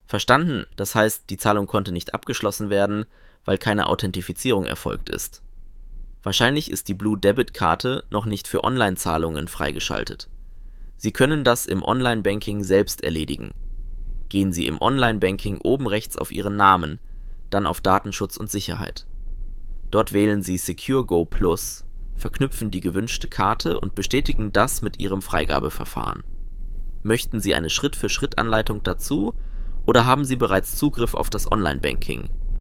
Verstanden, das heißt, die Zahlung konnte nicht abgeschlossen werden, weil keine Authentifizierung erfolgt ist. Wahrscheinlich ist die Blue Debit Karte noch nicht für Online-Zahlungen freigeschaltet. Sie können das im Online-Banking selbst erledigen. Gehen Sie im Online-Banking oben rechts auf Ihren Namen, dann auf Datenschutz und Sicherheit. Dort wählen Sie Secure Go Plus, verknüpfen die gewünschte Karte und bestätigen das mit Ihrem Freigabeverfahren. Möchten Sie eine Schritt-für-Schritt-Anleitung dazu oder haben Sie bereits Zugriff auf das Online-Banking?